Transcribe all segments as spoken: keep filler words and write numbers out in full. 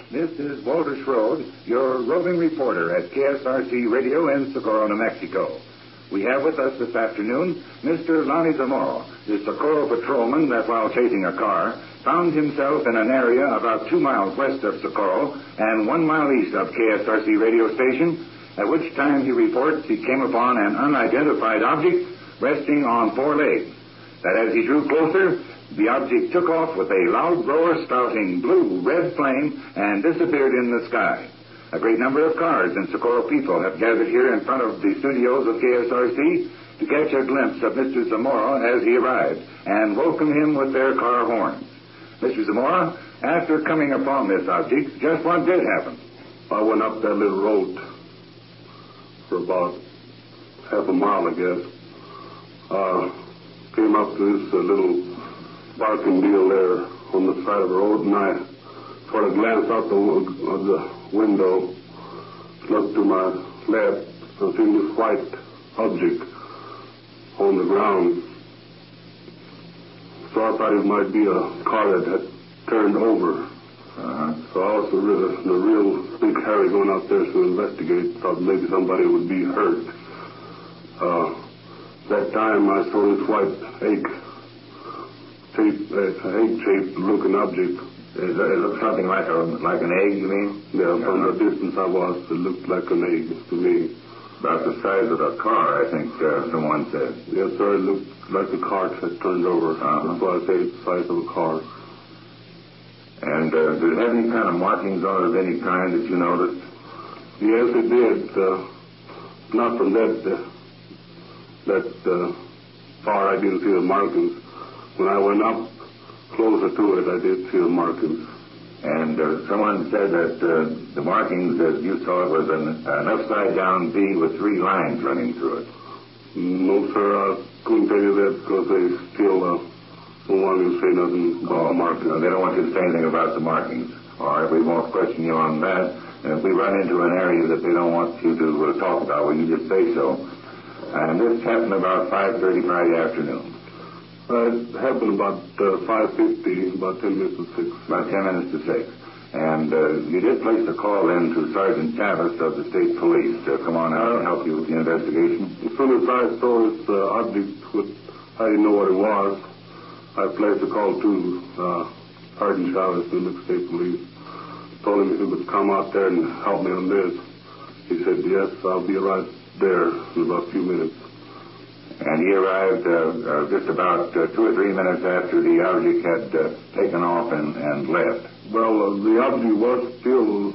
This is Walter Schroed, your roving reporter at K S R C Radio in Socorro, New Mexico. We have with us this afternoon Mister Lonnie Zamora, the Socorro patrolman that while chasing a car found himself in an area about two miles west of Socorro and one mile east of K S R C radio station, at which time he reports he came upon an unidentified object resting on four legs. That as he drew closer, the object took off with a loud roar spouting blue-red flame and disappeared in the sky. A great number of cars and Socorro people have gathered here in front of the studios of K S R C to catch a glimpse of Mister Zamora as he arrived and welcome him with their car horns. Mister Zamora, after coming upon this object, just what did happen? I went up that little road for about half a mile, I guess. Uh, came up to this uh, little parking deal there on the side of the road, and I sort of glanced out the, of the window, looked to my left, and seen this white object on the ground. So I thought it might be a car that had turned over. Uh-huh. So I was a real, a real big hurry going out there to investigate. Thought maybe somebody would be hurt. Uh, that time I saw this white egg shape, uh, egg-shaped looking object. It, it looked something like a like an egg, you mean? Yeah, from uh-huh. the distance I was, it looked like an egg to me. About the size of a car, I think uh, someone said. Yes, sir, it looked like a car that turned over. Uh-huh. That's why I say it's the size of a car. And uh, did it have any kind of markings on it of any kind that you noticed? Yes, it did. Uh, not from that uh, that uh, far, I didn't see the markings. When I went up closer to it, I did see the markings. And uh, someone said that uh, the markings, as you saw it, was an, an upside-down V with three lines running through it. No, sir, I couldn't tell you that because they still uh, don't want me to say nothing about oh, the markings. No, they don't want you to say anything about the markings. All right, we won't question you on that. And if we run into an area that they don't want you to uh, talk about, well, you just say so. And this happened about five thirty Friday afternoon. Uh, it happened about uh, five fifty, about ten minutes to six. About ten minutes to six. And uh, you did place a call in to Sergeant Chavis of the state police to come on out and help you with the investigation. As soon as I saw this uh, object, with, I didn't know what it was. I placed a call to uh, Sergeant Chavis in the state police. Told him if he would come out there and help me on this. He said, yes, I'll be right there in about a few minutes. And he arrived uh, uh, just about uh, two or three minutes after the object had uh, taken off and, and left. Well, uh, the object was still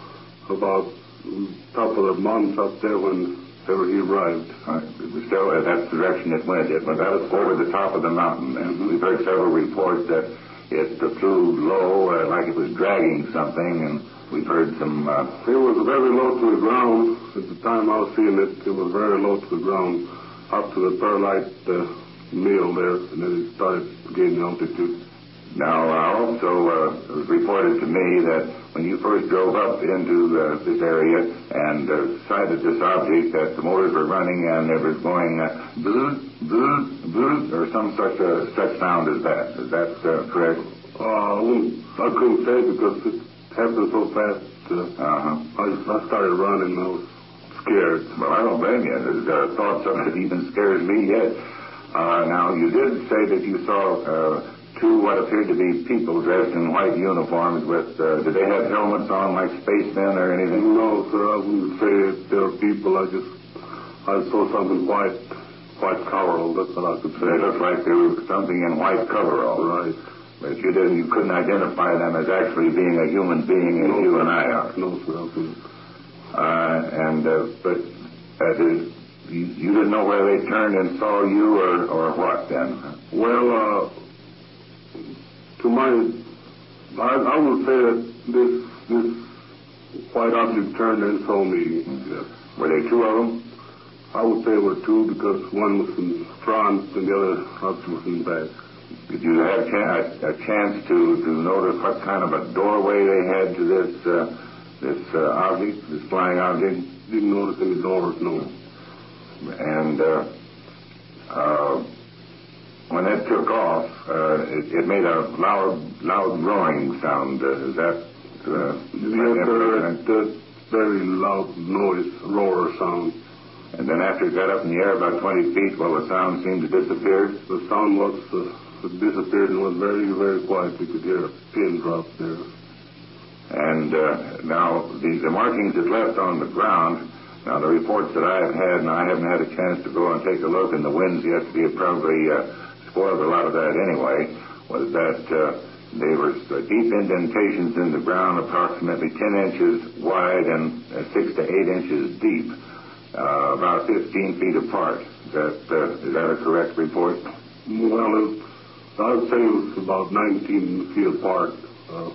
about top of the mountains up there whenever he arrived. Uh, it was still, uh, that's the direction it went. It went out over the top of the mountain. And mm-hmm. We've heard several reports that it uh, flew low, uh, like it was dragging something, and we've heard some... Uh, it was very low to the ground. At the time I was seeing it, it was very low to the ground. Up to the perlite uh, mill there, and then it started gaining altitude. Now, uh, also, uh, it was reported to me that when you first drove up into uh, this area and uh, sighted this object, that the motors were running and it was going uh, bzz, bzz, bzz, or some such uh, such sound as that. Is that uh, correct? Uh, I, I couldn't say because it happened so fast. Uh, uh-huh. I, I started running, I was scared. Well, I don't blame you. There's uh, thoughts of it even scares me yet. Uh, now, you did say that you saw uh, two what appeared to be people dressed in white uniforms with, uh, did they have helmets on like spacemen or anything? No, sir, I wouldn't say that they were people. I just, I saw something white, white coverall. That's what I could say. They looked like there was something in white coverall. Right. But you didn't, you couldn't identify them as actually being a human being as no, you and I are. No, sir, I couldn't. Uh, and, uh, but uh, did, you, you didn't know whether they turned and saw you or, or what then? Well, uh, to my, I, I would say that this, this white object turned and saw me. Yes. Were there two of them? I would say there were two because one was in front and the other object was in back. Did you have a, a chance to, to notice what kind of a doorway they had to this, uh, This uh, object, this flying object? Didn't notice any doors, no. And uh, uh, when that took off, uh, it, it made a loud, loud roaring sound. Uh, is that Uh, yes, sir. That very loud noise, roar sound. And then after it got up in the air about twenty feet, well, the sound seemed to disappear. The sound was uh, disappeared and was very, very quiet. We could hear a pin drop there. And uh, now the, the markings it left on the ground, now the reports that I have had, and I haven't had a chance to go and take a look, and the winds yesterday have probably uh, spoiled a lot of that anyway, was that uh, they were uh, deep indentations in the ground, approximately ten inches wide and uh, six to eight inches deep. Uh, about fifteen feet apart. Is that, uh, is that a correct report? Well, it, I would say it was about nineteen feet apart uh,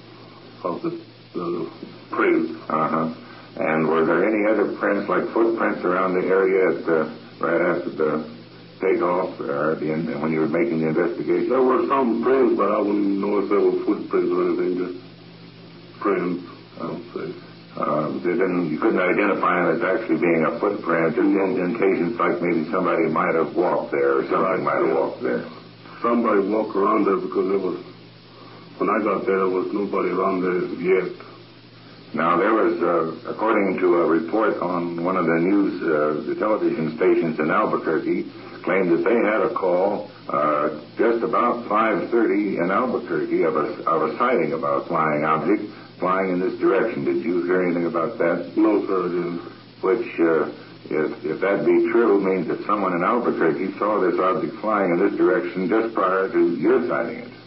of the, the prints. Uh-huh. And were there any other prints, like footprints around the area at, uh, right after the takeoff, or the, when you were making the investigation? There were some prints, but I wouldn't know if they were footprints or anything, just prints, I would say. Uh, they didn't, you couldn't identify them as actually being a footprint, just indentations like maybe somebody might have walked there or something right, might have yeah. walked there. Somebody walked around there because there was, when I got there, there was nobody around there yet. Now, there was, uh, according to a report on one of the news, uh, the television stations in Albuquerque, claimed that they had a call uh, just about five thirty in Albuquerque of a, of a sighting of a flying object flying in this direction. Did you hear anything about that? No, sir, I didn't. Which, uh, if, if that be true, means that someone in Albuquerque saw this object flying in this direction just prior to your sighting it.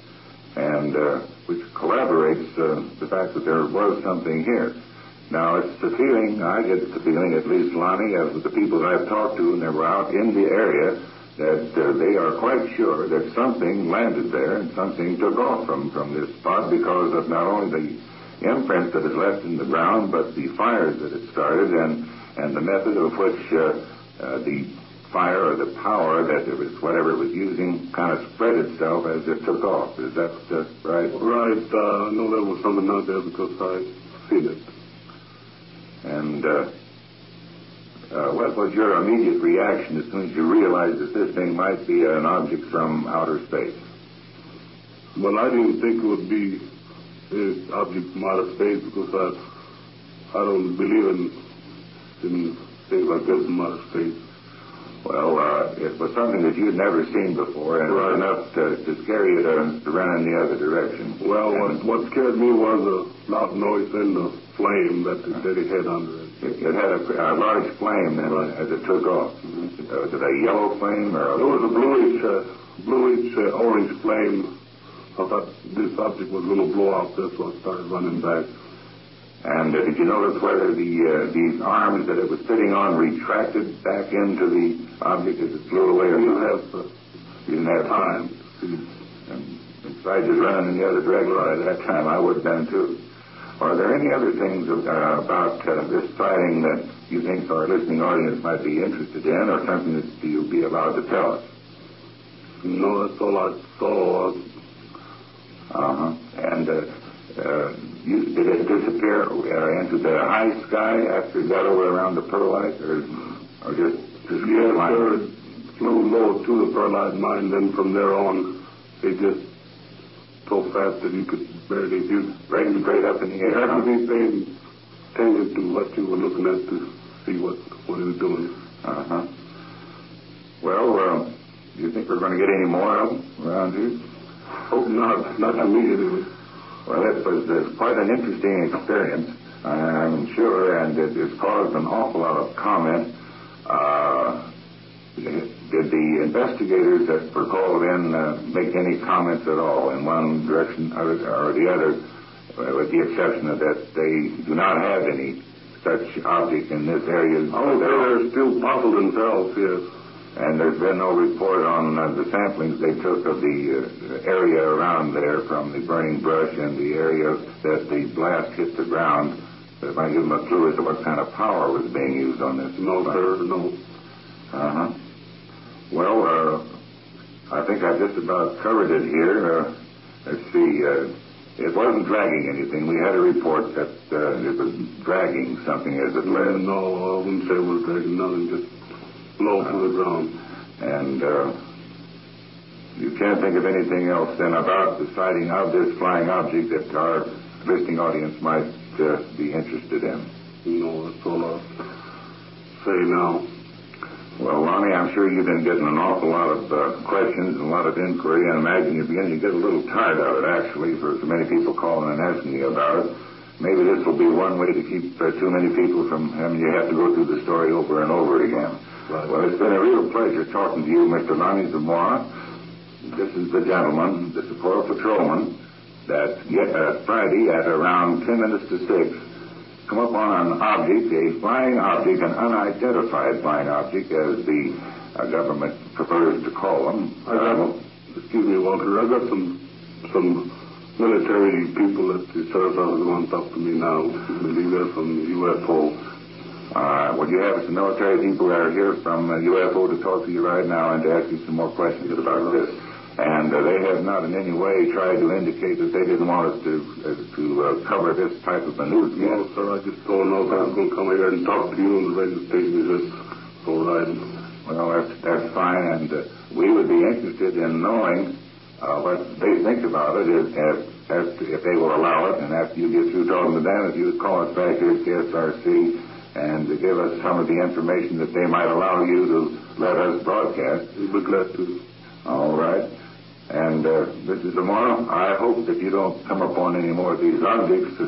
And uh, which corroborates uh, the fact that there was something here. Now, it's the feeling, I get the feeling, at least, Lonnie, as with the people that I've talked to and they were out in the area, that uh, they are quite sure that something landed there and something took off from, from this spot because of not only the imprint that is left in the ground, but the fires that it started and, and the method of which uh, uh, the fire or the power that it was, whatever it was using, kind of spread itself as it took off. Is that uh, right? Right. Uh, I know there was something out there because I seen it. And uh, uh, what was your immediate reaction as soon as you realized that this thing might be an object from outer space? Well, I didn't think it would be an object from outer space because I, I don't believe in, in things like this from outer space. Well, uh, it was something that you'd never seen before, and right. it was enough to, to scare you to, to run in the other direction. Well, what, what scared me was a loud noise and the flame that, that it had under it. It, it had a, a large flame then, right. as it took off. Mm-hmm. Uh, was it a yellow flame? Or a it was a bluish, uh, bluish uh, orange flame. I thought this object was going to blow out. That's why I started running back. And uh, did you notice whether the uh, these arms that it was sitting on retracted back into the object as it flew away? Or you didn't have, uh, you didn't have time. And besides just running in the other direction at that time, I would have done too. Are there any other things uh, about uh, this sighting that you think our listening audience might be interested in, or something that you'll be allowed to tell us? No, that's all I saw. Uh-huh. And uh, uh, you, did it disappear uh, into the high sky after it got over around the Perlite, or, or just, just yes, sir, it flew low to the Perlite mine, then from there on, it just so fast that you could barely do bring straight up in the air. You had to be paying attention to what you were looking at to see what, what it was doing. Uh-huh. Well, uh, do you think we're going to get any more of them around here? Hope not. Not immediately. Well, it was uh, quite an interesting experience, I'm sure, and it has caused an awful lot of comment. Uh, did the investigators that were called in uh, make any comments at all in one direction or, or the other, uh, with the exception of that they do not have any such object in this area? Oh, they're still puzzled themselves, yes. And there's been no report on uh, the samplings they took of the uh, area around there from the burning brush and the area that the blast hit the ground. That might give them a clue as to what kind of power was being used on this. No, sir, no. Uh-huh. Well, uh, I think I just about covered it here. Uh, let's see. Uh, it wasn't dragging anything. We had a report that uh, it was dragging something as it led. No, I wouldn't say it was dragging nothing, just low uh, to the ground. And uh, you can't think of anything else then about the sighting of this flying object that our listening audience might uh, be interested in? No, that's all I'll say now. Well, Lonnie, I'm sure you've been getting an awful lot of uh, questions and a lot of inquiry. I imagine you're beginning to get a little tired of it, actually, for so many people calling and asking you about it. Maybe this will be one way to keep uh, too many people from having you have to go through the story over and over again. Right. Well, it's been a real pleasure talking to you, Mister Lonnie Zamora. This is the gentleman, the Socorro patrolman, that uh, Friday at around ten minutes to six come up on an object, a flying object, an unidentified flying object, as the uh, government prefers to call them. I got, uh, excuse me, Walter, I got some some military people at the sheriff's office who want to talk to me now. I believe they're from the U F O. Uh, well, you have some military people that are here from uh, U F O to talk to you right now and to ask you some more questions about this. And uh, they have not in any way tried to indicate that they didn't want us to uh, to uh, cover this type of a news. No, sir, I just don't know if I was going to come here and talk to you on the radio station. Is all right? Well, that's, that's fine, and uh, we would be interested in knowing uh, what they think about it if, if, if they will allow it, and after you get through talking to them, if you would call us back here at K S R C and to give us some of the information that they might allow you to let us broadcast. We'd be glad to. All right. And, uh, Mister Zamora, I hope that you don't come upon any more of these objects uh,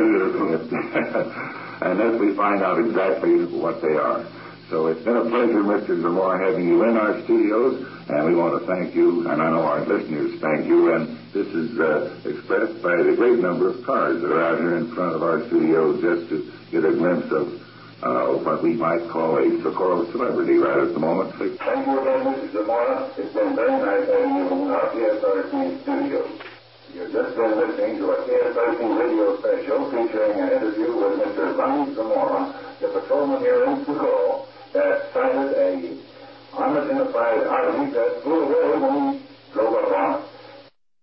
unless we find out exactly what they are. So it's been a pleasure, Mister Zamora, having you in our studios, and we want to thank you, and I know our listeners thank you, and this is uh, expressed by the great number of cars that are out here in front of our studios just to get a glimpse of Uh, what we might call a Socorro celebrity right at the moment. Thank you again, Mister Zamora. It's been very nice having you in our K S R C studios. You've just been listening to a K S R C radio special featuring an interview with Mister Lonnie Zamora, the patrolman here in Socorro, that sighted a unidentified object that flew away when he